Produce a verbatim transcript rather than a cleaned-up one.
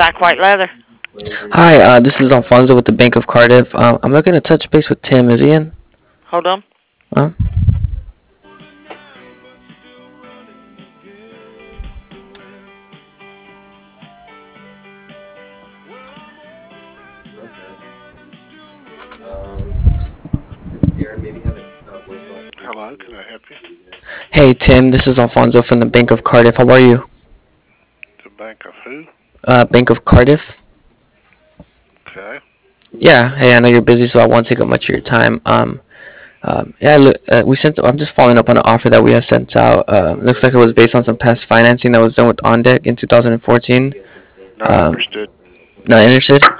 Zach White Leather. Hi, uh, this is Alfonso with the Bank of Cardiff. Um, I'm looking to touch base with Tim. Is he in? Hold on. Huh? Hello, can I help you? Hey, Tim. This is Alfonso from the Bank of Cardiff. How are you? The bank of who? Uh, Bank of Cardiff. Okay. Yeah. Hey, I know you're busy, so I won't take up much of your time. Um, um, yeah. Look, uh, we sent. I'm just following up on an offer that we have sent out. Uh, looks like it was based on some past financing that was done with OnDeck in two thousand fourteen. Not Um, interested. not interested.